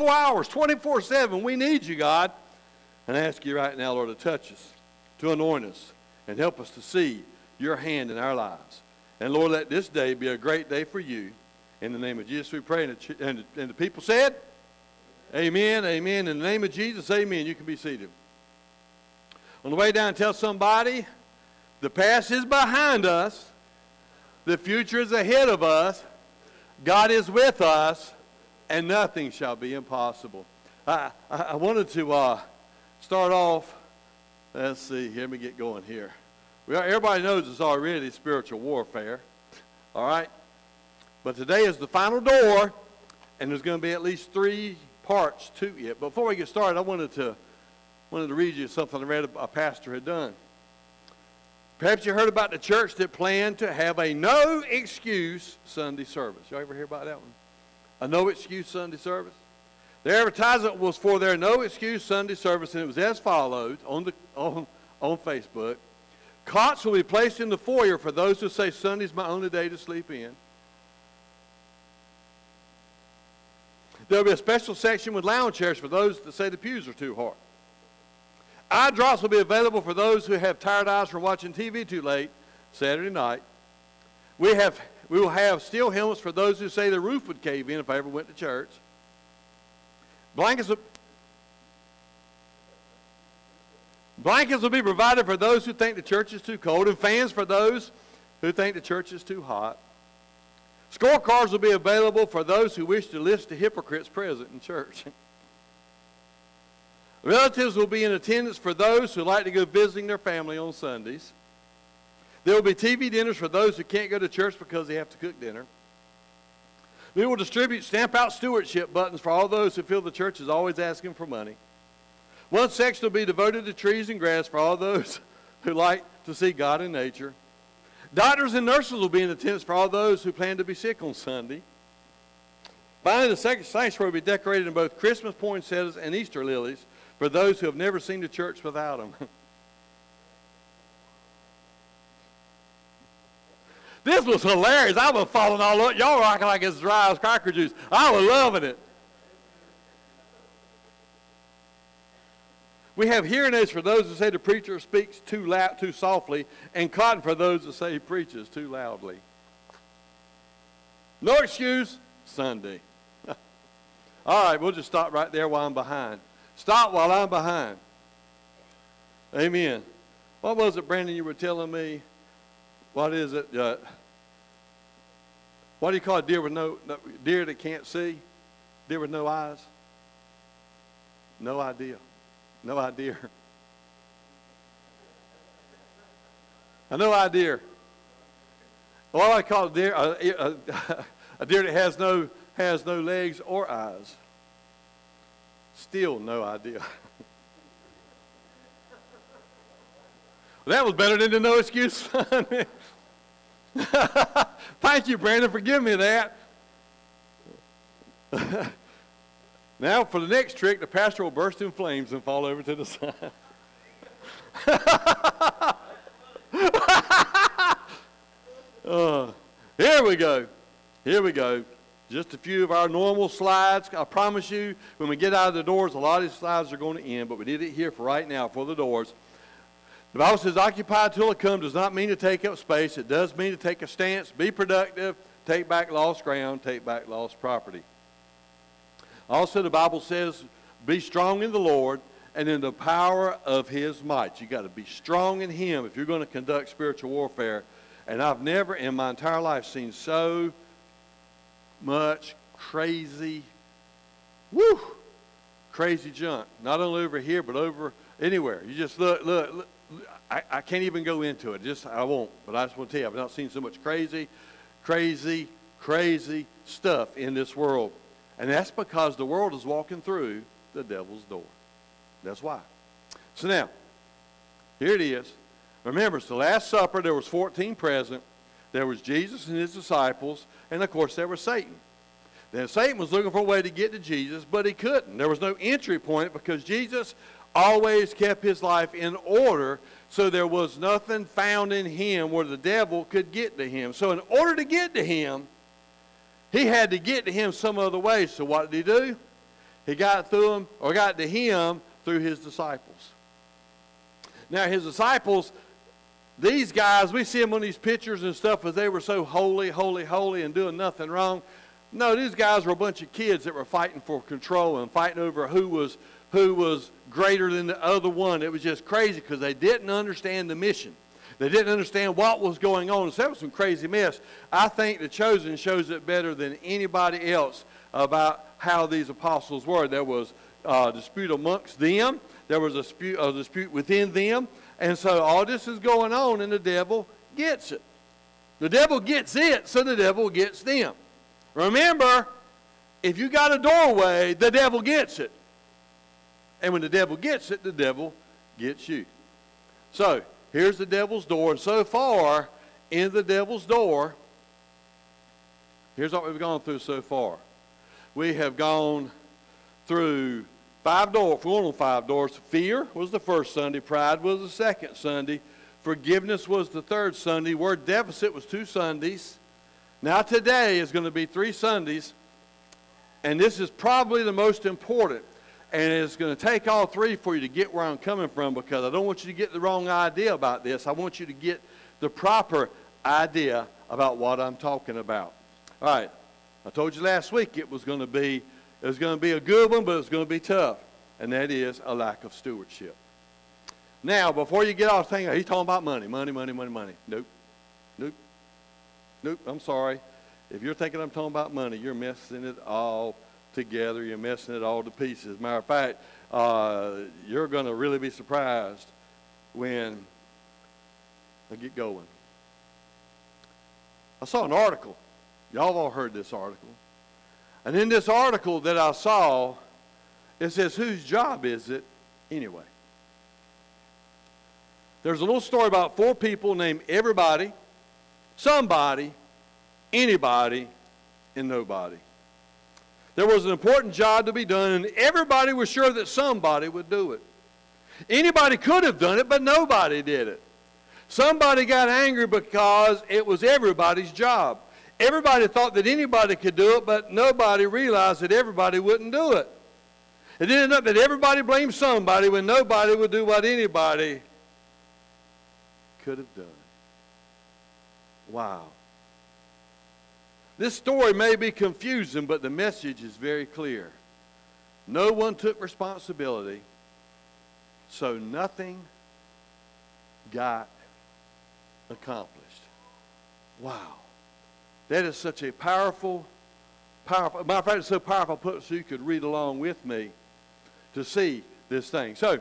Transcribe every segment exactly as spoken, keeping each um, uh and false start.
twenty-four hours, twenty-four seven. We need you, God. And I ask you right now, Lord, to touch us, to anoint us, and help us to see your hand in our lives. And Lord, let this day be a great day for you. In the name of Jesus we pray. And the, and the, and the people said, amen, amen. In the name of Jesus, amen. You can be seated. On the way down, tell somebody, the past is behind us. The future is ahead of us. God is with us, and nothing shall be impossible. I, I, I wanted to uh, start off, let's see, let me get going here. Well, everybody knows it's already spiritual warfare, all right? But today is the final door, and there's going to be at least three parts to it. Before we get started, I wanted to wanted to read you something I read a pastor had done. Perhaps you heard about the church that planned to have a no-excuse Sunday service. Y'all ever hear about that one? A no-excuse Sunday service? Their advertisement was for their no-excuse Sunday service, and it was as follows on, the, on, on Facebook. Cots will be placed in the foyer for those who say Sunday's my only day to sleep in. There will be a special section with lounge chairs for those that say the pews are too hard. Eye drops will be available for those who have tired eyes from watching T V too late Saturday night. We have we will have steel helmets for those who say the roof would cave in if I ever went to church. Blankets will, blankets will be provided for those who think the church is too cold, and fans for those who think the church is too hot. Scorecards will be available for those who wish to list the hypocrites present in church. Relatives will be in attendance for those who like to go visiting their family on Sundays. There will be T V dinners for those who can't go to church because they have to cook dinner. We will distribute stamp-out stewardship buttons for all those who feel the church is always asking for money. One section will be devoted to trees and grass for all those who like to see God in nature. Doctors and nurses will be in attendance for all those who plan to be sick on Sunday. Finally, the second sanctuary will be decorated in both Christmas poinsettias and Easter lilies for those who have never seen the church without them. This was hilarious. I was falling all up. Y'all were acting like it's dry as cracker juice. I was loving it. We have hearing aids for those who say the preacher speaks too loud, too softly, and cotton for those who say he preaches too loudly. No excuse, Sunday. All right, we'll just stop right there while I'm behind. Stop while I'm behind. Amen. What was it, Brandon, you were telling me? What is it? Uh, what do you call a deer with no, no deer that can't see? Deer with no eyes? No idea. No idea. I no idea. What do I call a deer? A, a, a deer that has no has no legs or eyes. Still no idea. That was better than the no excuse. Thank you, Brandon, for giving me that. Now, for the next trick, the pastor will burst in flames and fall over to the side. uh, here we go. Here we go. Just a few of our normal slides. I promise you, when we get out of the doors, a lot of these slides are going to end, but we did it here for right now for the doors. The Bible says, occupy till it come does not mean to take up space. It does mean to take a stance, be productive, take back lost ground, take back lost property. Also, the Bible says, be strong in the Lord and in the power of his might. You got to be strong in him if you're going to conduct spiritual warfare. And I've never in my entire life seen so much crazy, woo, crazy junk. Not only over here, but over anywhere. You just look, look, look. I, I can't even go into it. Just I won't. But I just want to tell you, I've not seen so much crazy, crazy, crazy stuff in this world. And that's because the world is walking through the devil's door. That's why. So now, here it is. Remember, it's the Last Supper. There was fourteen present. There was Jesus and his disciples. And, of course, there was Satan. Then Satan was looking for a way to get to Jesus, but he couldn't. There was no entry point because Jesus always kept his life in order, so there was nothing found in him where the devil could get to him. So in order to get to him, he had to get to him some other way. So what did he do? He got through him, or got to him through his disciples. Now, his disciples, these guys, we see them on these pictures and stuff as they were so holy, holy, holy and doing nothing wrong. No, these guys were a bunch of kids that were fighting for control and fighting over who was, who was greater than the other one. It was just crazy because they didn't understand the mission. They didn't understand what was going on. So that was some crazy mess. I think The Chosen shows it better than anybody else about how these apostles were. There was a dispute amongst them. There was a dispute, a dispute within them. And so all this is going on, and the devil gets it. The devil gets it, so the devil gets them. Remember, if you got a doorway, the devil gets it. And when the devil gets it, the devil gets you. So, here's the devil's door. And so far, in the devil's door, here's what we've gone through so far. We have gone through five doors. We're going on five doors. Fear was the first Sunday. Pride was the second Sunday. Forgiveness was the third Sunday. Word deficit was two Sundays. Now today is going to be three Sundays. And this is probably the most important. And it's going to take all three for you to get where I'm coming from, because I don't want you to get the wrong idea about this. I want you to get the proper idea about what I'm talking about. All right. I told you last week it was going to be it was going to be a good one, but it's going to be tough. And that is a lack of stewardship. Now, before you get off thinking, he's talking about money, money, money, money, money. Nope. Nope. Nope. I'm sorry. If you're thinking I'm talking about money, you're messing it all together. You're messing it all to pieces. Matter of fact, uh, you're going to really be surprised when I get going. I saw an article. Y'all have all heard this article. And in this article that I saw, it says, whose job is it anyway? There's a little story about four people named everybody, somebody, anybody, and nobody. There was an important job to be done, and everybody was sure that somebody would do it. Anybody could have done it, but nobody did it. Somebody got angry because it was everybody's job. Everybody thought that anybody could do it, but nobody realized that everybody wouldn't do it. It ended up that everybody blamed somebody when nobody would do what anybody could have done. Wow. This story may be confusing, but the message is very clear. No one took responsibility, so nothing got accomplished. Wow. That is such a powerful, powerful, matter of fact, it's so powerful, I put it so you could read along with me to see this thing. So,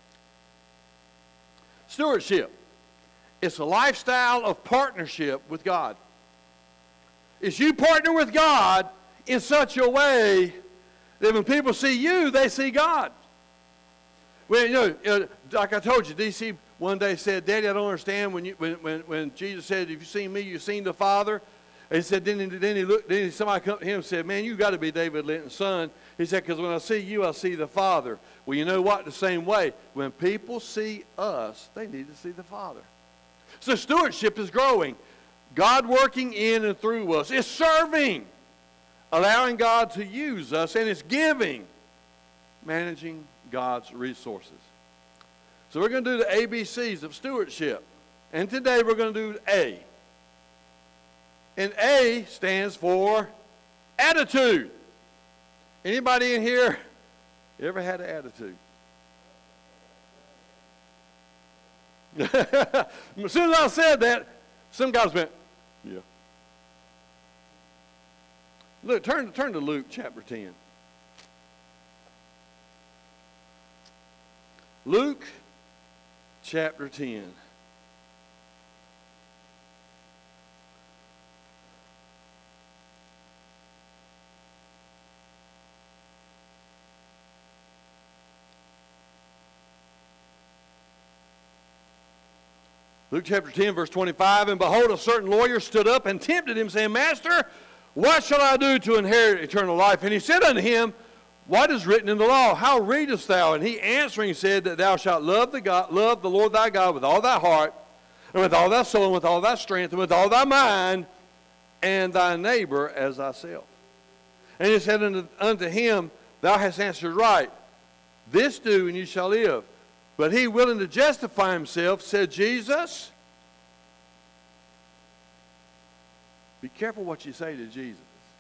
stewardship. It's a lifestyle of partnership with God. It's you partner with God in such a way that when people see you, they see God. Well, you know, you know like I told you, D C one day said, Daddy, I don't understand when, you, when, when, when Jesus said, if you've seen me, you've seen the Father. And he said, then, he, then he looked, then somebody come to him and said, man, you got to be David Linton's son. He said, because when I see you, I see the Father. Well, you know what? The same way, when people see us, they need to see the Father. So stewardship is growing. God working in and through us. It's serving, allowing God to use us, and it's giving, managing God's resources. So we're going to do the A B Cs of stewardship. And today we're going to do A. And A stands for attitude. Anybody in here ever had an attitude? As soon as I said that, some guys went, yeah. Look, turn, turn to Luke chapter ten. Luke chapter ten. Luke chapter ten, verse twenty-five, and behold, a certain lawyer stood up and tempted him, saying, Master, what shall I do to inherit eternal life? And he said unto him, what is written in the law? How readest thou? And he answering said that thou shalt love the God, love the Lord thy God with all thy heart, and with all thy soul, and with all thy strength, and with all thy mind, and thy neighbor as thyself. And he said unto, unto him, Thou hast answered right. This do, and you shall live. But he, willing to justify himself, said, Jesus, be careful what you say to Jesus.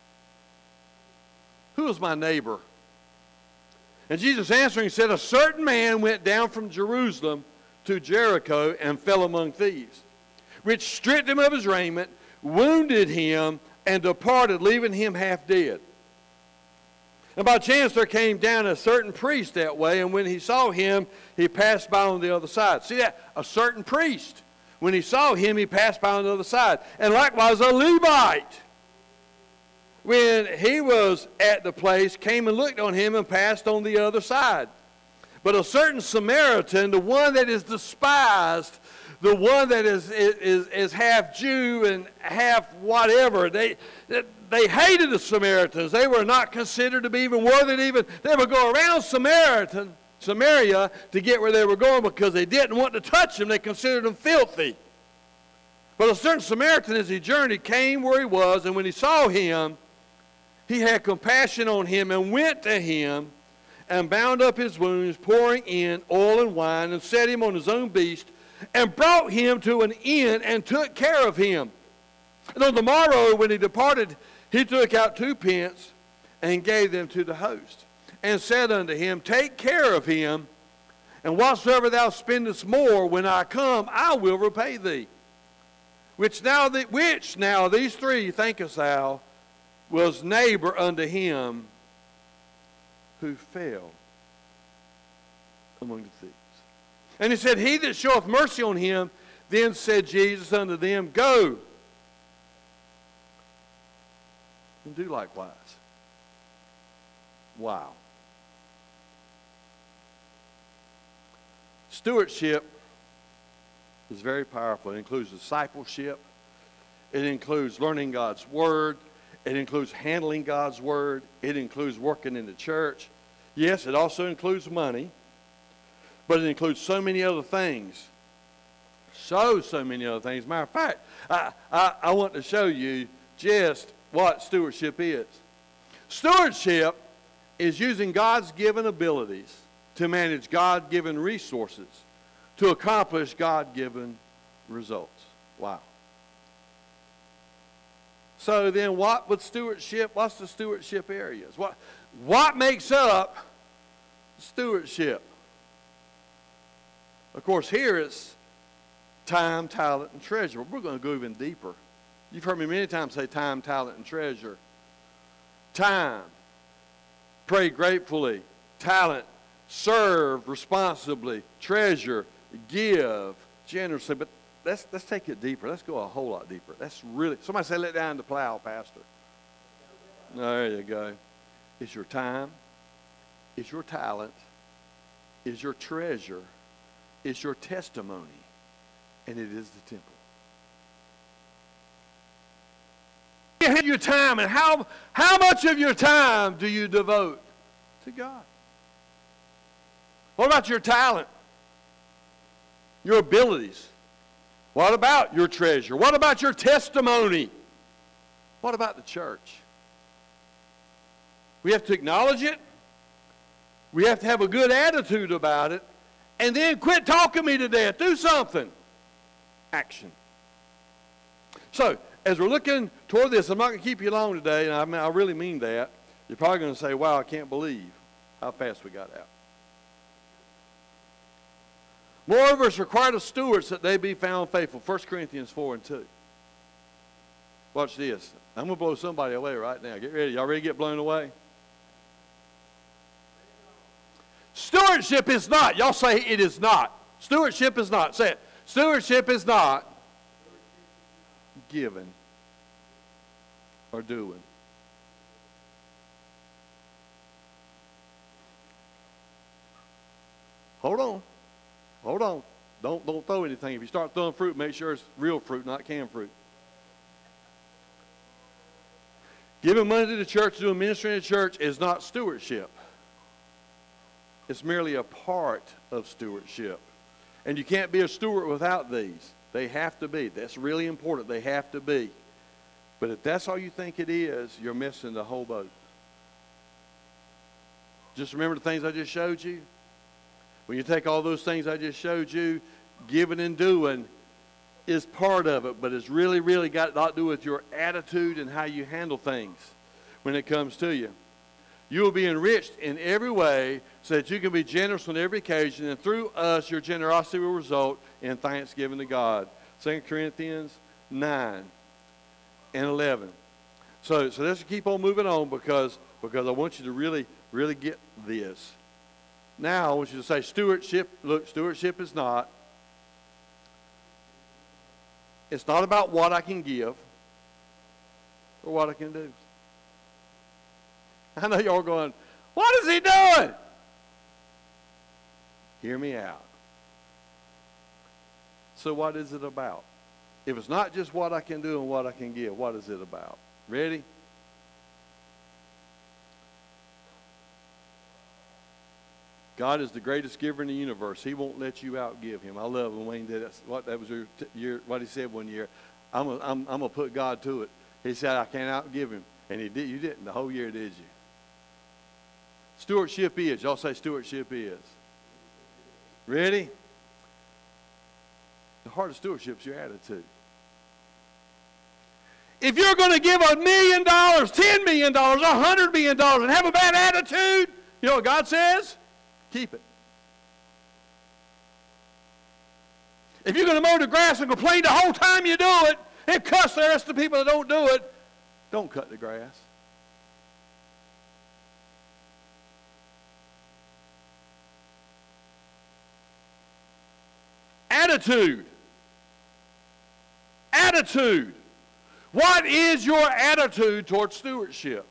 Who is my neighbor? And Jesus answering said, a certain man went down from Jerusalem to Jericho and fell among thieves, which stripped him of his raiment, wounded him, and departed, leaving him half dead. And by chance there came down a certain priest that way, and when he saw him, he passed by on the other side. See that? A certain priest. When he saw him, he passed by on the other side. And likewise a Levite, when he was at the place, came and looked on him and passed on the other side. But a certain Samaritan, the one that is despised, the one that is, is, is half Jew and half whatever, they, they hated the Samaritans. They were not considered to be even worthy to even, they would go around Samaritan, Samaria to get where they were going because they didn't want to touch them. They considered them filthy. But a certain Samaritan, as he journeyed, came where he was, and when he saw him, he had compassion on him and went to him and bound up his wounds, pouring in oil and wine, and set him on his own beast, and brought him to an inn and took care of him. And on the morrow, when he departed, he took out two pence and gave them to the host, and said unto him, take care of him, and whatsoever thou spendest more, when I come, I will repay thee. Which now, the, which now these three, thinkest thou, was neighbor unto him who fell among the thieves. And he said, he that showeth mercy on him, then said Jesus unto them, go and do likewise. Wow. Stewardship is very powerful. It includes discipleship. It includes learning God's word. It includes handling God's word. It includes working in the church. Yes, it also includes money. But it includes so many other things. So, so many other things. Matter of fact, I, I, I want to show you just what stewardship is. Stewardship is using God's given abilities to manage God-given resources to accomplish God-given results. Wow. So then what would stewardship, what's the stewardship areas? What, what makes up stewardship? Of course, here it's time, talent, and treasure. We're going to go even deeper. You've heard me many times say time, talent, and treasure. Time, pray gratefully. Talent, serve responsibly. Treasure, give generously. But let's, let's take it deeper. Let's go a whole lot deeper. That's really, somebody say let down the plow, Pastor. There you go. It's your time. It's your talent. It's your treasure. It's your testimony. And it is the temple. You have your time, and how, how much of your time do you devote to God? What about your talent? Your abilities? What about your treasure? What about your testimony? What about the church? We have to acknowledge it. We have to have a good attitude about it. And then quit talking me to death. Do something. Action. So, as we're looking toward this, I'm not going to keep you long today, and I, mean, I really mean that. You're probably going to say, wow, I can't believe how fast we got out. Moreover, it's required of stewards that they be found faithful. First Corinthians four and two. Watch this. I'm going to blow somebody away right now. Get ready. Y'all ready to get blown away? Stewardship is not. Y'all say it is not. Stewardship is not. Say it. Stewardship is not giving or doing. Hold on. Hold on. Don't, don't throw anything. If you start throwing fruit, make sure it's real fruit, not canned fruit. Giving money to the church, doing ministry in the church is not stewardship. It's merely a part of stewardship. And you can't be a steward without these. They have to be. That's really important. They have to be. But if that's all you think it is, you're missing the whole boat. Just remember the things I just showed you? When you take all those things I just showed you, giving and doing is part of it, but it's really, really got a lot to do with your attitude and how you handle things when it comes to you. You will be enriched in every way so that you can be generous on every occasion, and through us your generosity will result in thanksgiving to God. Second Corinthians nine and eleven. So, so let's keep on moving on because, because I want you to really, really get this. Now I want you to say stewardship. Look, stewardship is not. It's not about what I can give or what I can do. I know y'all are going, what is he doing? Hear me out. So what is it about? If it's not just what I can do and what I can give, what is it about? Ready? God is the greatest giver in the universe. He won't let you outgive him. I love when Wayne did that. What that was your, your, what he said one year. I'm gonna I'm, I'm gonna put God to it. He said I can't outgive him, and he did. You didn't the whole year, did you? Stewardship is. Y'all say stewardship is. Ready? The heart of stewardship is your attitude. If you're going to give a million dollars, ten million dollars, a hundred million dollars, and have a bad attitude, you know what God says? Keep it. If you're going to mow the grass and complain the whole time you do it, and cuss the rest of the people that don't do it, don't cut the grass. Attitude. Attitude. What is your attitude toward stewardship?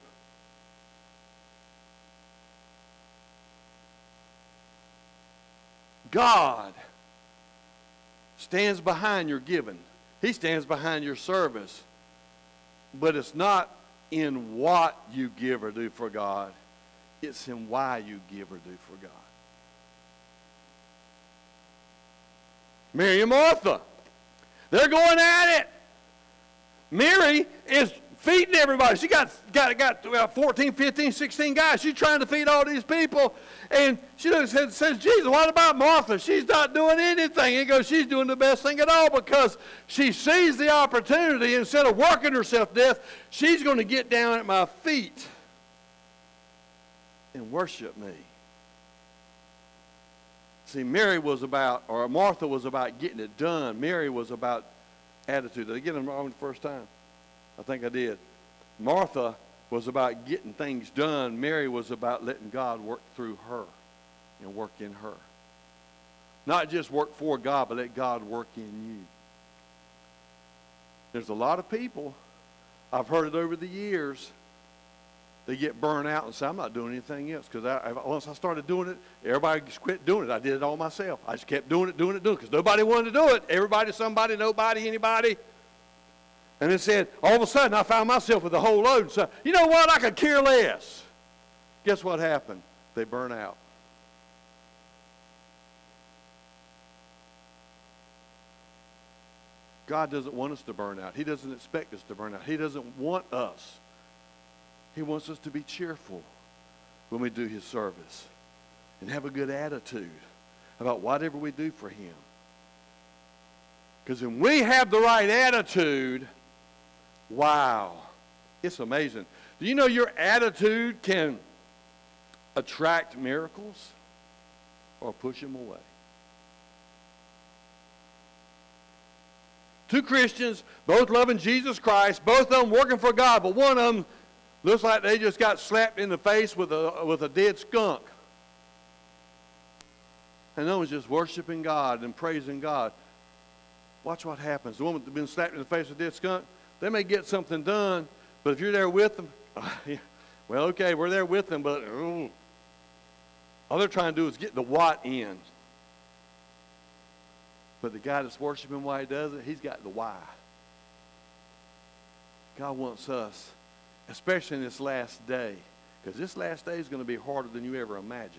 God stands behind your giving. He stands behind your service. But it's not in what you give or do for God. It's in why you give or do for God. Mary and Martha, they're going at it. Mary is feeding everybody. She got, got, got about fourteen, fifteen, sixteen guys. She's trying to feed all these people. And she looks and says, Jesus, what about Martha? She's not doing anything. And he goes, she's doing the best thing at all because she sees the opportunity. Instead of working herself to death, she's going to get down at my feet and worship me. See, Mary was about, or Martha was about getting it done. Mary was about attitude. Did I get them wrong the first time? I think I did. Martha was about getting things done. Mary was about letting God work through her and work in her. Not just work for God, but let God work in you. There's a lot of people, I've heard it over the years, they get burned out and say, I'm not doing anything else. Because I, once I started doing it, everybody just quit doing it. I did it all myself. I just kept doing it, doing it, doing it. Because nobody wanted to do it. Everybody, somebody, nobody, anybody. And it said, all of a sudden, I found myself with a whole load. So, you know what? I could care less. Guess what happened? They burn out. God doesn't want us to burn out. He doesn't expect us to burn out. He doesn't want us. He wants us to be cheerful when we do his service and have a good attitude about whatever we do for him. Because when we have the right attitude, wow, it's amazing. Do you know your attitude can attract miracles or push them away? Two Christians, both loving Jesus Christ, both of them working for God, but one of them looks like they just got slapped in the face with a, with a dead skunk. And no one's just worshiping God and praising God. Watch what happens. The woman that's been slapped in the face with a dead skunk, they may get something done, but if you're there with them, well, okay, we're there with them, but oh, all they're trying to do is get the what in. But the guy that's worshiping why he does it, he's got the why. God wants us, especially in this last day, because this last day is going to be harder than you ever imagined.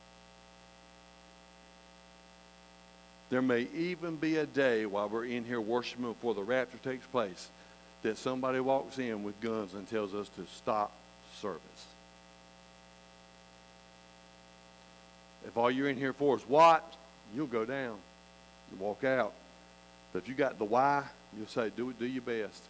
There may even be a day while we're in here worshiping before the rapture takes place that somebody walks in with guns and tells us to stop service. If all you're in here for is what, you'll go down. You walk out. But if you got the why, you'll say, do it, do your best.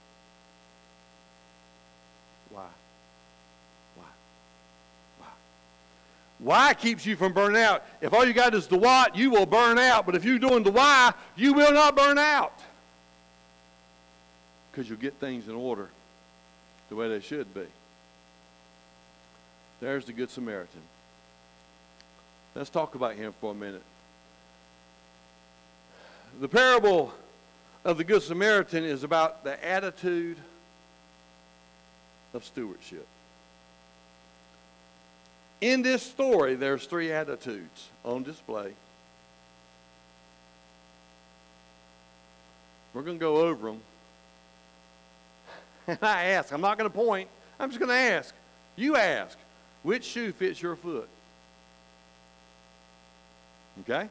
Why? Why? Why? Why keeps you from burning out. If all you got is the what, you will burn out. But if you're doing the why, you will not burn out. Because you'll get things in order the way they should be. There's the Good Samaritan. Let's talk about him for a minute. The parable of the Good Samaritan is about the attitude of stewardship. In this story, there's three attitudes on display. We're going to go over them. And I ask, I'm not going to point, I'm just going to ask. You ask, which shoe fits your foot? Okay?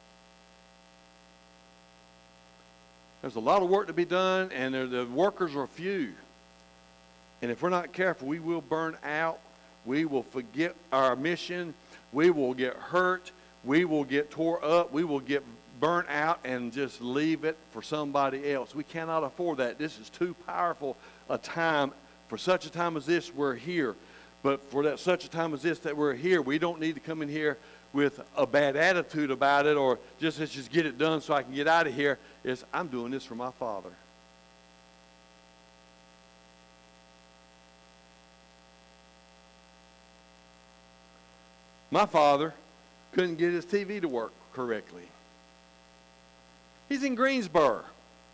There's a lot of work to be done, and the workers are few. And if we're not careful, we will burn out. We will forget our mission. We will get hurt. We will get tore up. We will get burnt out and just leave it for somebody else. We cannot afford that. This is too powerful a time. For such a time as this, we're here. But for that such a time as this that we're here, we don't need to come in here with a bad attitude about it, or just let's just get it done so I can get out of here. It's, I'm doing this for my Father. My father couldn't get his T V to work correctly. He's in Greensboro.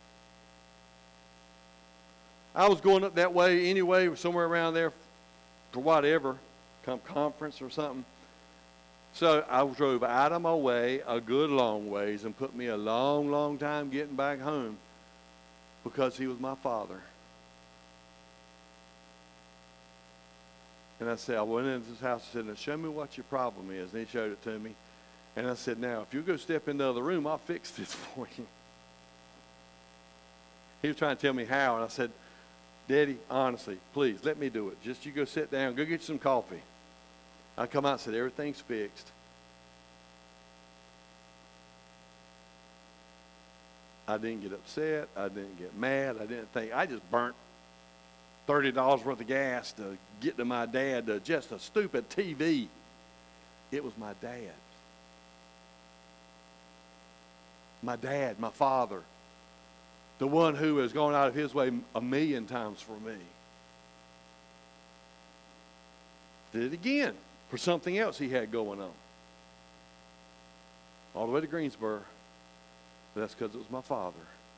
I was going up that way anyway, somewhere around there for whatever, come conference or something. So I drove out of my way a good long ways and put me a long, long time getting back home because he was my father. And I said, I went into his house and said, now show me what your problem is. And he showed it to me. And I said, now, if you go step into the other room, I'll fix this for you. He was trying to tell me how. And I said, Daddy, honestly, please, let me do it. Just you go sit down, go get you some coffee. I come out and said, everything's fixed. I didn't get upset. I didn't get mad. I didn't think. I just burnt thirty dollars worth of gas to get to my dad to just a stupid T V. It was my dad. My dad, my father. The one who has gone out of his way a million times for me. Did it again for something else he had going on. All the way to Greensboro. But that's because it was my father.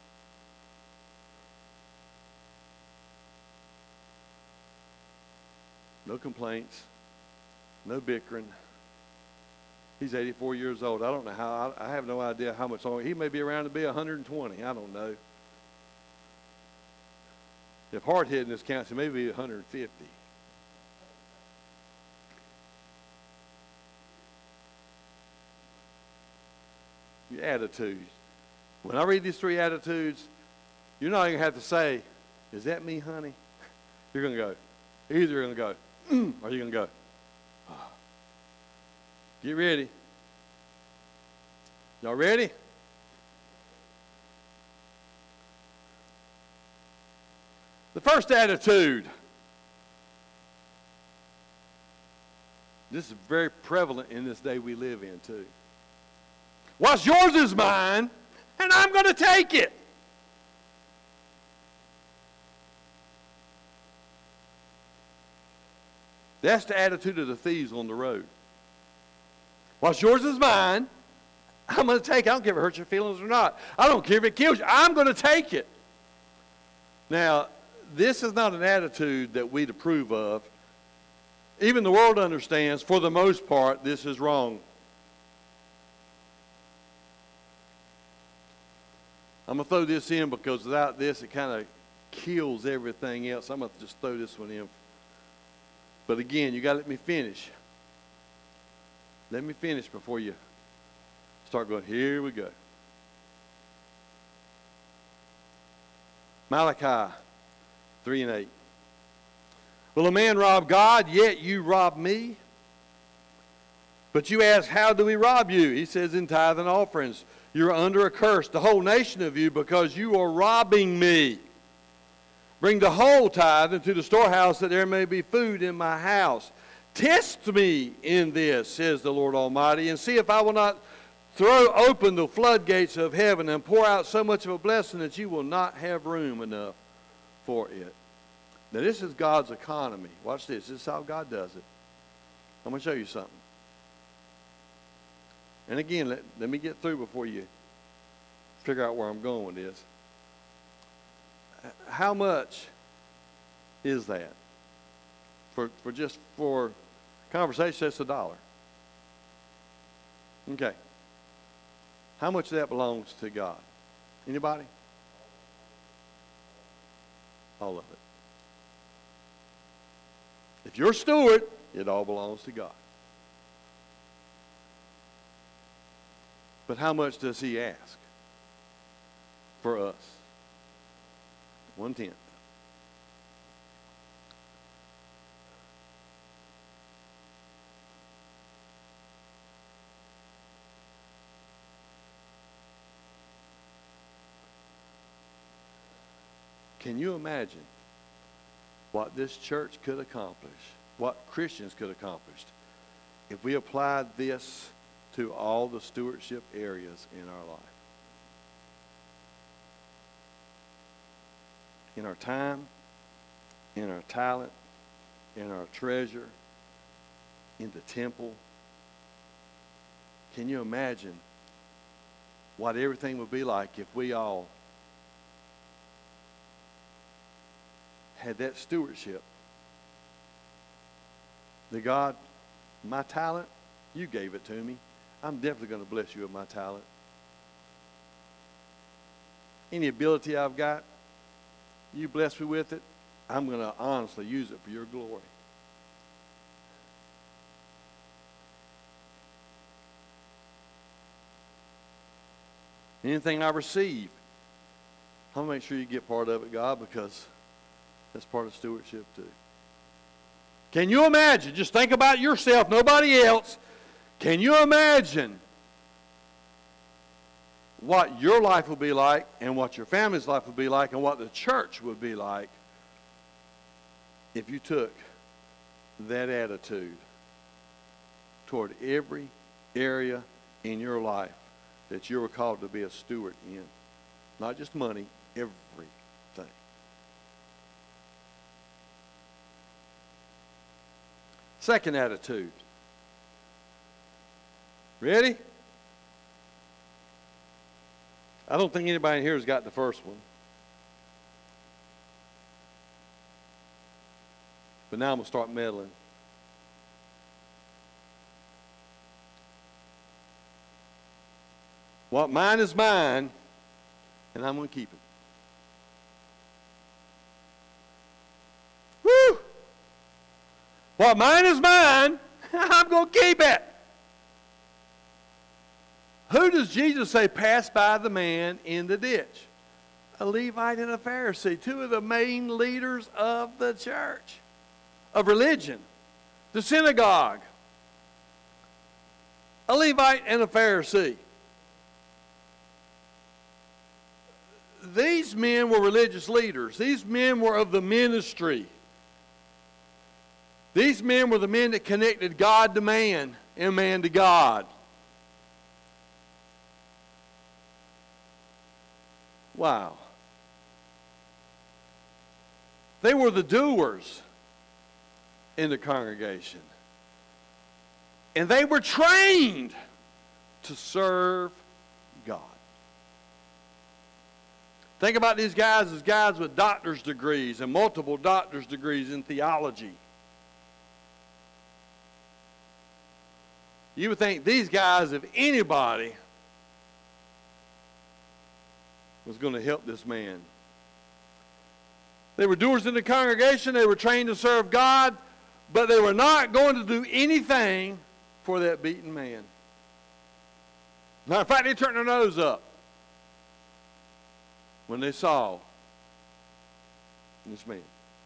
No complaints. No bickering. He's eighty-four years old. I don't know how. I, I have no idea how much longer. He may be around to be one hundred twenty. I don't know. If hard-headedness counts, he may be one hundred fifty. Your attitudes. When I read these three attitudes, you're not even going to have to say, is that me, honey? You're going to go. Either you're going to go, mm, or you're going to go, oh. Get ready. Y'all ready? The first attitude. This is very prevalent in this day we live in, too. What's yours is mine, and I'm going to take it. That's the attitude of the thieves on the road. What's yours is mine. I'm going to take it. I don't care if it hurts your feelings or not. I don't care if it kills you. I'm going to take it. Now, this is not an attitude that we'd approve of. Even the world understands, for the most part, this is wrong. I'm going to throw this in because without this, it kind of kills everything else. I'm going to just throw this one in. But again, you got to let me finish. Let me finish before you start going, here we go. Malachi three and eight. Will a man rob God, yet you rob me? But you ask, how do we rob you? He says, in tithe and offerings. You're under a curse, the whole nation of you, because you are robbing me. Bring the whole tithe into the storehouse, that there may be food in my house. Test me in this, says the Lord Almighty, and see if I will not throw open the floodgates of heaven and pour out so much of a blessing that you will not have room enough for it. Now, this is God's economy. Watch this. This is how God does it. I'm going to show you something. And again, let, let me get through before you figure out where I'm going with this. How much is that? For, for just for conversation, it's a dollar. Okay. How much of that belongs to God? Anybody? All of it. If you're a steward, it all belongs to God. But how much does he ask for us? One-tenth. Can you imagine what this church could accomplish, what Christians could accomplish, if we applied this to all the stewardship areas in our life? In our time, in our talent, in our treasure, in the temple. Can you imagine what everything would be like if we all had that stewardship? The God, my talent, you gave it to me. I'm definitely going to bless you with my talent. Any ability I've got, you bless me with it, I'm going to honestly use it for your glory. Anything I receive, I'm going to make sure you get part of it, God, because that's part of stewardship too. Can you imagine? Just think about yourself, nobody else. Can you imagine what your life will be like, and what your family's life will be like, and what the church would be like if you took that attitude toward every area in your life that you were called to be a steward in? Not just money, everything. Second attitude. Ready? I don't think anybody in here has got the first one. But now I'm going to start meddling. What mine is mine, and I'm going to keep it. Woo! What mine is mine, I'm going to keep it. Who does Jesus say passed by the man in the ditch? A Levite and a Pharisee, two of the main leaders of the church, of religion, the synagogue. A Levite and a Pharisee. These men were religious leaders. These men were of the ministry. These men were the men that connected God to man and man to God. Wow. They were the doers in the congregation. And they were trained to serve God. Think about these guys as guys with doctor's degrees and multiple doctor's degrees in theology. You would think these guys, if anybody, was going to help this man. They were doers in the congregation. They were trained to serve God, but they were not going to do anything for that beaten man. Now, in fact, they turned their nose up when they saw this man.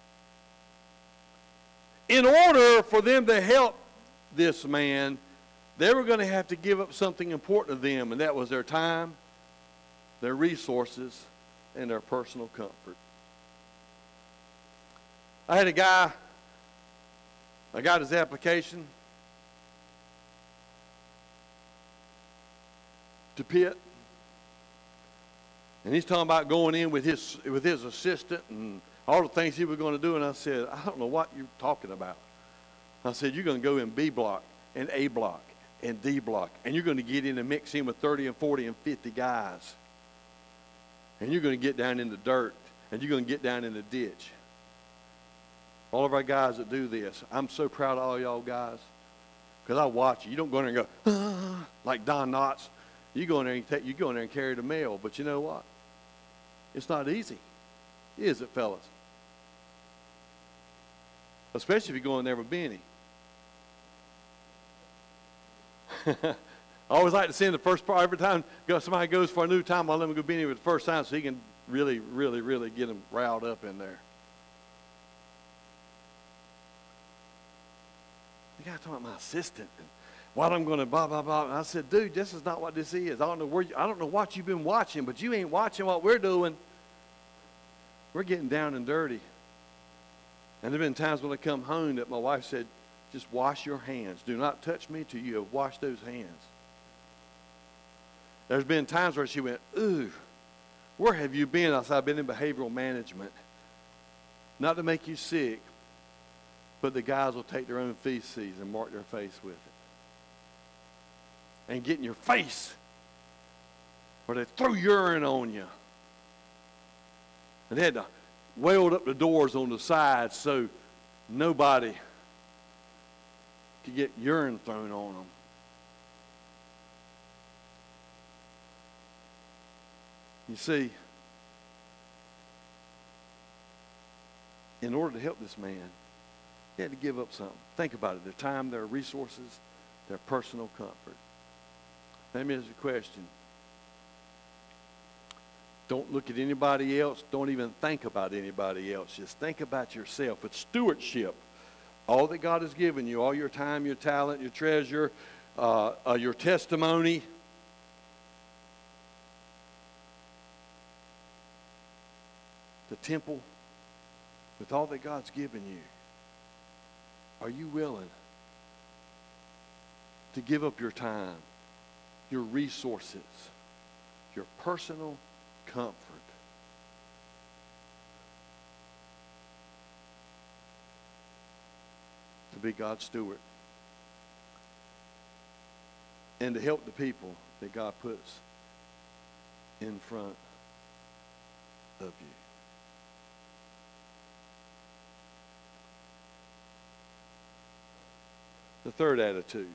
In order for them to help this man, they were going to have to give up something important to them, and that was their time, their resources, and their personal comfort. I had a guy, I got his application to Pitt, and he's talking about going in with his with his assistant and all the things he was going to do, and I said, I don't know what you're talking about. I said, you're going to go in B block and A block and D block, and you're going to get in and mix in with thirty and forty and fifty guys, and you're going to get down in the dirt, and you're going to get down in the ditch. All of our guys that do this, I'm so proud of all y'all guys, because I watch you. You don't go in there and go, ah, like Don Knotts. You go in there and take, you go in there and carry the mail, but you know what? It's not easy, is it, fellas? Especially if you go in there with Benny. I always like to send the first part. Every time somebody goes for a new time, I'll let him go Benny with the first time so he can really, really, really get them riled up in there. The guy talking about my assistant and what I'm going to blah, blah, blah. And I said, dude, this is not what this is. I don't know where you, I don't know what you've been watching, but you ain't watching what we're doing. We're getting down and dirty. And there have been times when I come home that my wife said, just wash your hands. Do not touch me till you have washed those hands. There's been times where she went, ooh, where have you been? I said, I've been in behavioral management. Not to make you sick, but the guys will take their own feces and mark their face with it. And get in your face. Or they throw urine on you. And they had to weld up the doors on the sides so nobody could get urine thrown on them. You see, in order to help this man, he had to give up something. Think about it. Their time, their resources, their personal comfort. Let me ask you a question. Don't look at anybody else. Don't even think about anybody else. Just think about yourself. It's stewardship. All that God has given you, all your time, your talent, your treasure, uh, uh, your testimony. The temple, with all that God's given you. Are you willing to give up your time, your resources, your personal comfort to be God's steward and to help the people that God puts in front of you? The third attitude.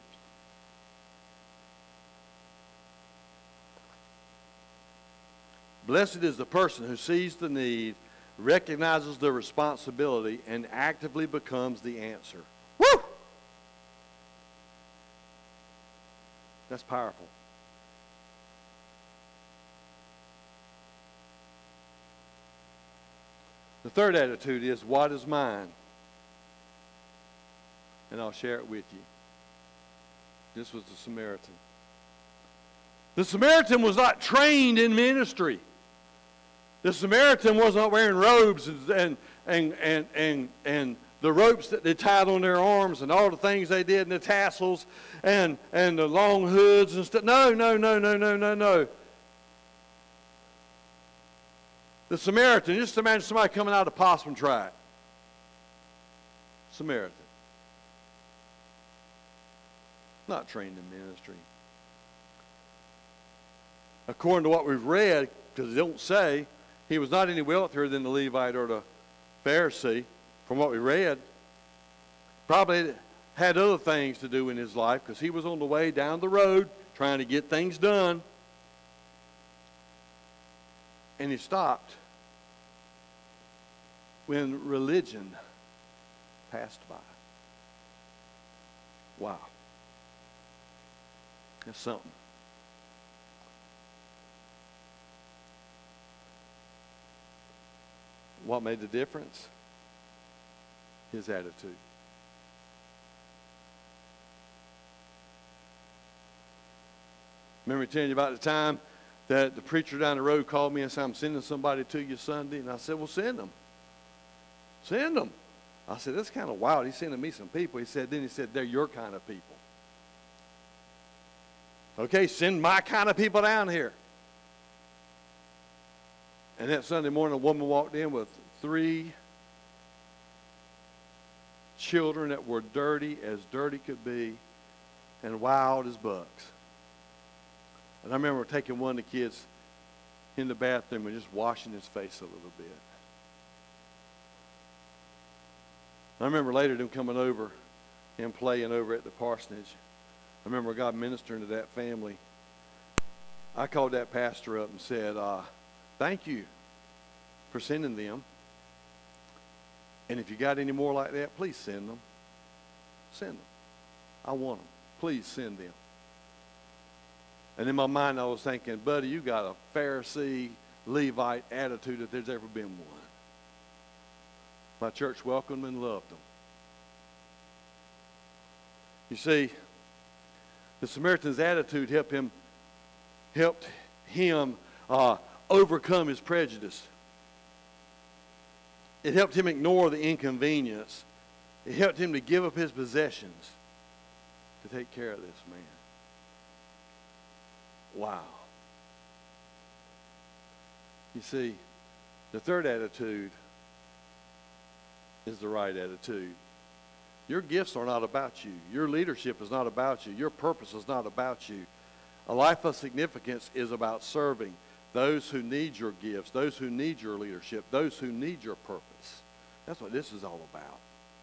Blessed is the person who sees the need, recognizes the responsibility, and actively becomes the answer. Woo! That's powerful. The third attitude is, what is mine? And I'll share it with you. This was the Samaritan. The Samaritan was not trained in ministry. The Samaritan was not wearing robes and, and, and, and, and, and the ropes that they tied on their arms and all the things they did and the tassels and, and the long hoods and stuff. No, no, no, no, no, no, no. The Samaritan, just imagine somebody coming out of Possum Track. Samaritan. Not trained in ministry. According to what we've read, because it don't say, he was not any wealthier than the Levite or the Pharisee, from what we read. Probably had other things to do in his life, because he was on the way down the road trying to get things done. And he stopped when religion passed by. Wow. That's something. What made the difference? His attitude. Remember telling you about the time that the preacher down the road called me and said, I'm sending somebody to you Sunday. And I said, well, send them. Send them. I said, that's kind of wild. He's sending me some people. He said, then he said, they're your kind of people. Okay, send my kind of people down here. And that Sunday morning, a woman walked in with three children that were dirty as dirty could be and wild as bugs. And I remember taking one of the kids in the bathroom and just washing his face a little bit. I remember later them coming over and playing over at the parsonage. I remember God ministering to that family. I called that pastor up and said, uh, thank you for sending them. And if you got any more like that, please send them. Send them. I want them. Please send them. And in my mind, I was thinking, buddy, you got a Pharisee, Levite attitude if there's ever been one. My church welcomed them and loved them. You see, the Samaritan's attitude helped him, helped him uh, overcome his prejudice. It helped him ignore the inconvenience. It helped him to give up his possessions to take care of this man. Wow. You see, the third attitude is the right attitude. Your gifts are not about you. Your leadership is not about you. Your purpose is not about you. A life of significance is about serving those who need your gifts, those who need your leadership, those who need your purpose. That's what this is all about.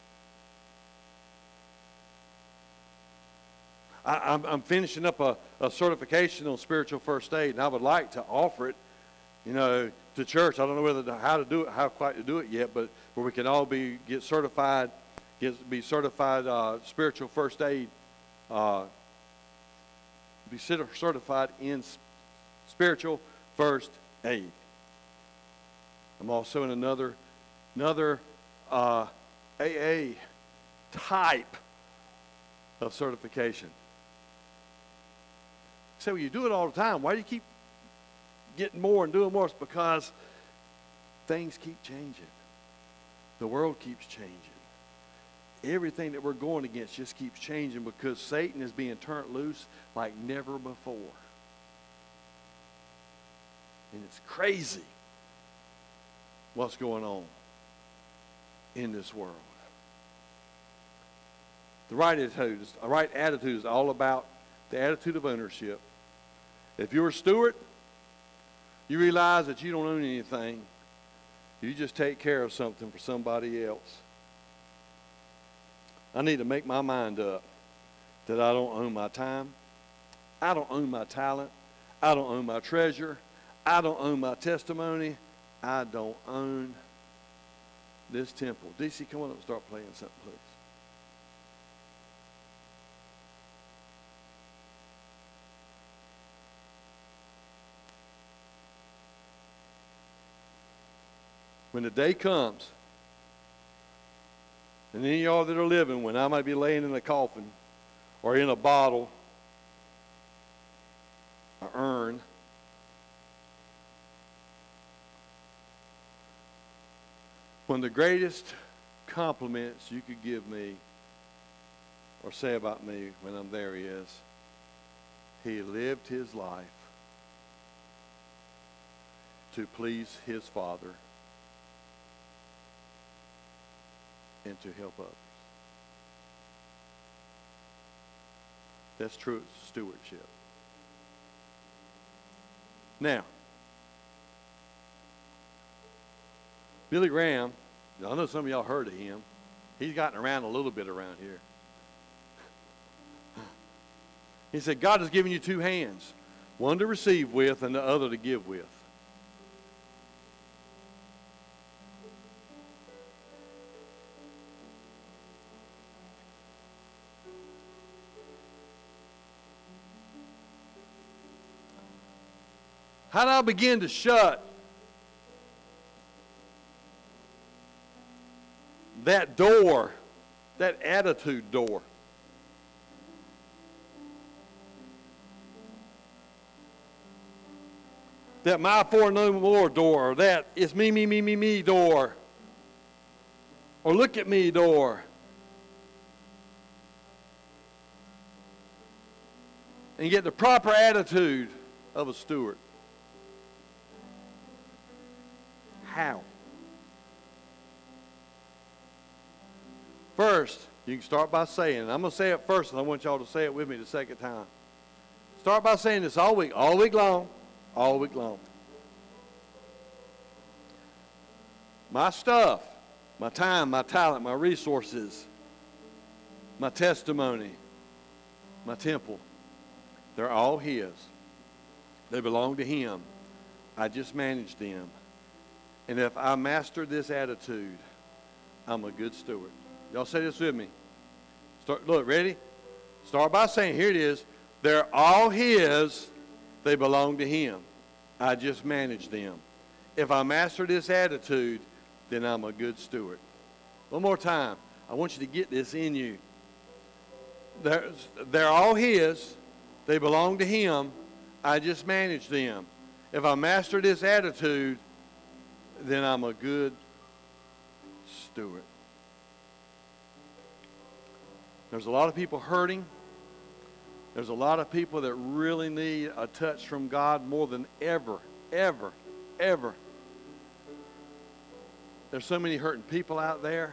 I, I'm, I'm finishing up a, a certification on spiritual first aid, and I would like to offer it, you know, to church. I don't know whether to, how to do it, how quite to do it yet, but where we can all be get certified, get be certified uh, spiritual first aid, uh, be certified in spiritual first aid. I'm also in another another uh, A A type of certification. So you do it all the time. Why do you keep getting more and doing more? It's because things keep changing. The world keeps changing. Everything that we're going against just keeps changing because Satan is being turned loose like never before. And it's crazy what's going on in this world. The right attitude is, a right attitude is all about the attitude of ownership. If you're a steward, you realize that you don't own anything. You just take care of something for somebody else. I need to make my mind up that I don't own my time. I don't own my talent. I don't own my treasure. I don't own my testimony. I don't own this temple. D C, come on up and start playing something, please. When the day comes, and any of y'all that are living, when I might be laying in a coffin or in a bottle, an urn, when the greatest compliments you could give me or say about me when I'm there is, he lived his life to please his Father and to help others. That's true stewardship. Now, Billy Graham, I know some of y'all heard of him. He's gotten around a little bit around here. He said, God has given you two hands, one to receive with and the other to give with. How do I begin to shut that door, that attitude door? that my for no more door, or that it's me, me, me, me, me door, or look at me door. And get the proper attitude of a steward. How? First, you can start by saying, and I'm going to say it first, and I want y'all to say it with me the second time. Start by saying this all week, all week long, all week long. My stuff, my time, my talent, my resources, my testimony, my temple, they're all His. They belong to Him. I just manage them. And if I master this attitude, I'm a good steward. Y'all say this with me. Start, look, ready? Start by saying, here it is. They're all His. They belong to Him. I just manage them. If I master this attitude, then I'm a good steward. One more time. I want you to get this in you. They're, they're all His. They belong to Him. I just manage them. If I master this attitude, then I'm a good steward. There's a lot of people hurting. There's a lot of people that really need a touch from God more than ever, ever, ever. There's so many hurting people out there.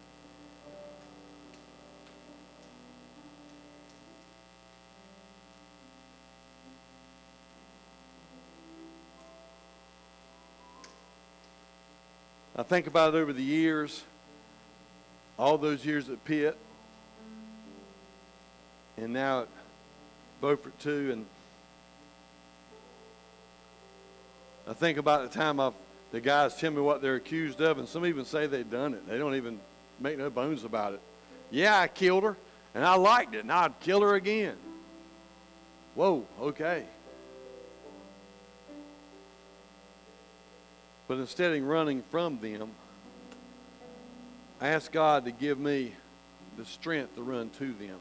I think about it over the years, all those years at Pitt, and now at Beaufort too, and I think about the time I've, the guys tell me what they're accused of, and some even say they've done it. They don't even make no bones about it. Yeah, I killed her, and I liked it, and I'd kill her again. Whoa, okay. But instead of running from them, I ask God to give me the strength to run to them.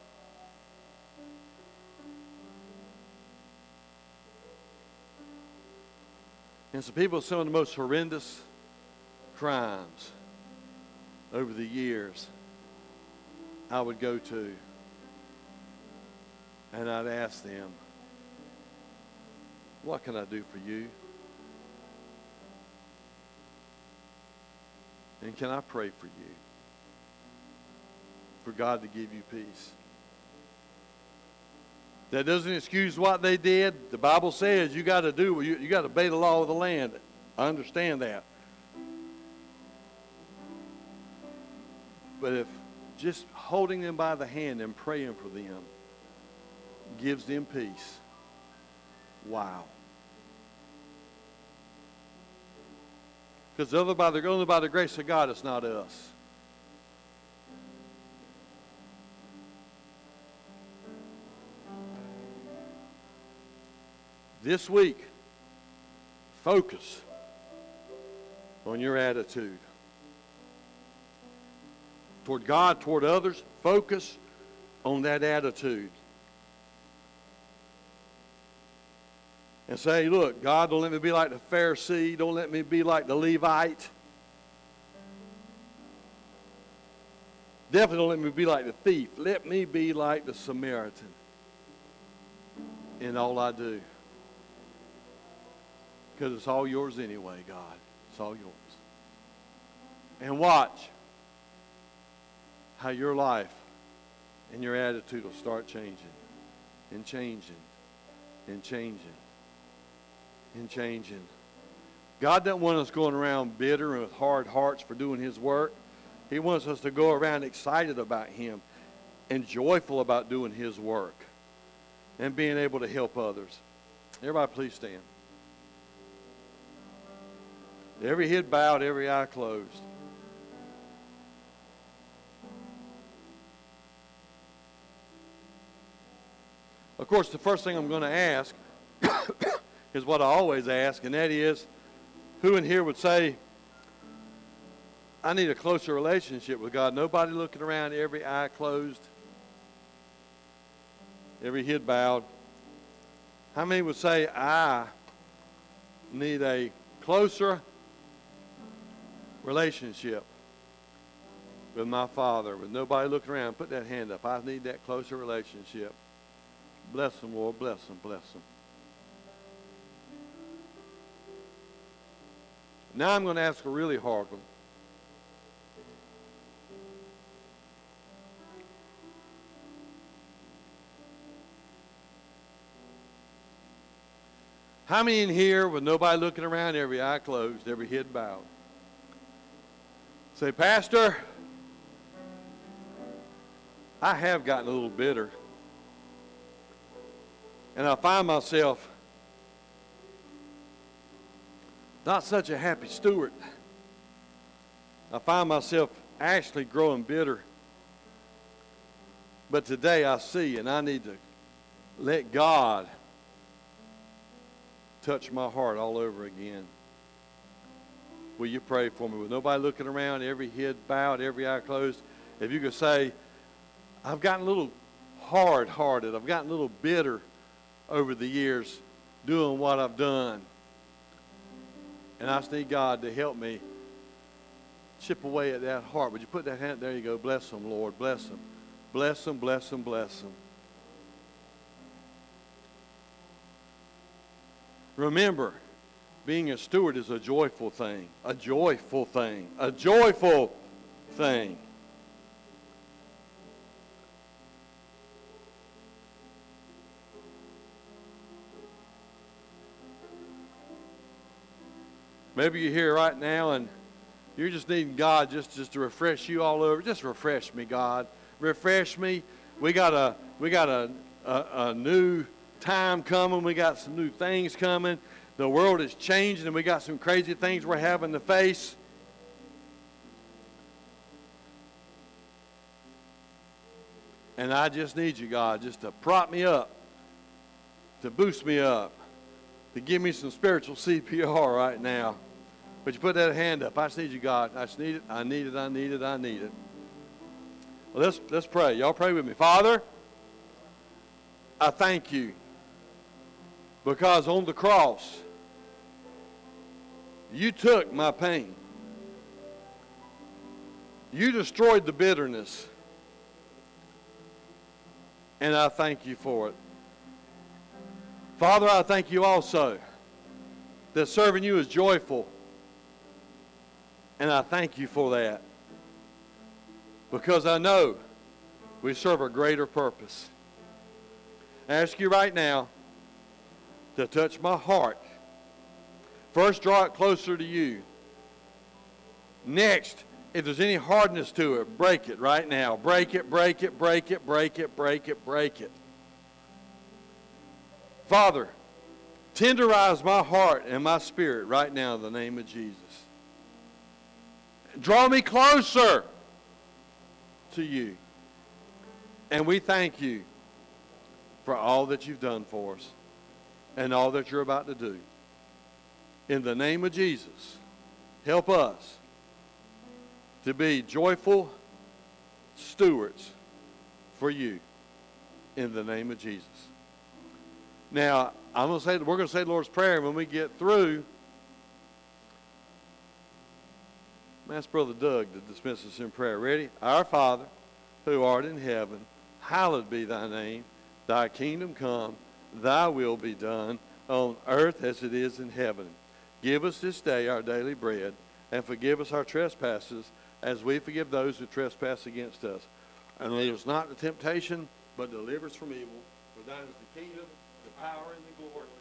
And some people, some of the most horrendous crimes over the years, I would go to, and I'd ask them, what can I do for you? And can I pray for you? For God to give you peace. That doesn't excuse what they did. The Bible says you got to do, you, you got to obey the law of the land. I understand that. But if just holding them by the hand and praying for them gives them peace, wow. Because only by, the, only by the grace of God, it's not us. This week, focus on your attitude. Toward God, toward others, focus on that attitude. And say, look, God, don't let me be like the Pharisee. Don't let me be like the Levite. Definitely don't let me be like the thief. Let me be like the Samaritan in all I do. Because it's all yours anyway, God. It's all yours. And watch how your life and your attitude will start changing and changing and changing and changing. God doesn't want us going around bitter and with hard hearts for doing His work. He wants us to go around excited about Him and joyful about doing His work and being able to help others. Everybody please stand. Every head bowed, every eye closed. Of course, the first thing I'm going to ask is what I always ask, and that is, who in here would say, I need a closer relationship with God? Nobody looking around, every eye closed, every head bowed. How many would say, I need a closer relationship with my Father, with nobody looking around, put that hand up. I need that closer relationship. Bless them, Lord. Bless them. Bless them. Now I'm going to ask a really hard one. How many in here with nobody looking around, every eye closed, every head bowed? Say, Pastor, I have gotten a little bitter. And I find myself not such a happy steward. I find myself actually growing bitter. But today I see, and I need to let God touch my heart all over again. Will you pray for me? With nobody looking around, every head bowed, every eye closed. If you could say, I've gotten a little hard-hearted. I've gotten a little bitter over the years doing what I've done. And I just need God to help me chip away at that heart. Would you put that hand? There you go. Bless them, Lord. Bless them. Bless them, bless them, bless them. Remember, being a steward is a joyful thing. A joyful thing. A joyful thing. Maybe you're here right now and you're just needing God just, just to refresh you all over. Just refresh me, God. Refresh me. We got a we got a, a, a new time coming. We got some new things coming. The world is changing and we got some crazy things we're having to face. And I just need you, God, just to prop me up, to boost me up, to give me some spiritual C P R right now. But you put that hand up. I just need you, God. I just need it. I need it. I need it. I need it. Well, let's, let's pray. Y'all pray with me. Father, I thank you because on the cross, you took my pain. You destroyed the bitterness. And I thank you for it. Father, I thank you also that serving you is joyful. And I thank you for that. Because I know we serve a greater purpose. I ask you right now to touch my heart. First, draw it closer to you. Next, if there's any hardness to it, break it right now. Break it, break it, break it, break it, break it, break it. Father, tenderize my heart and my spirit right now in the name of Jesus. Draw me closer to you. And we thank you for all that you've done for us and all that you're about to do. In the name of Jesus, help us to be joyful stewards for you in the name of Jesus. Now, I'm going to say we're going to say the Lord's Prayer, and when we get through, I'm ask Brother Doug to dismiss us in prayer. Ready? Our Father, who art in heaven, hallowed be thy name. Thy kingdom come, thy will be done on earth as it is in heaven. Give us this day our daily bread, and forgive us our trespasses as we forgive those who trespass against us. And lead us not into temptation, but deliver us from evil. For thine is the kingdom, the power, and the glory.